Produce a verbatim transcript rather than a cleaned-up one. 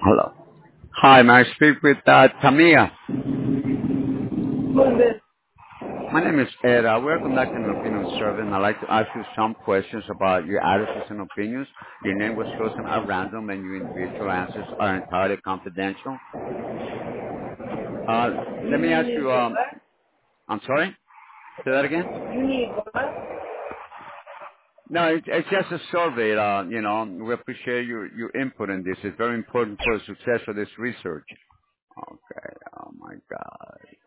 Hello. Hi, may I speak with uh, Tamia? Who's this? My name is Ed. Uh, we're conducting an opinion survey, and I'd like to ask you some questions about your attitudes and opinions. Your name was chosen at random, and your individual answers are entirely confidential. Uh, You let me ask need you. Um, what? I'm sorry. Say that again. You need what? No, it, it's just a survey. Uh, you know, we appreciate your your input in this. It's very important for the success of this research. Okay. Oh my God.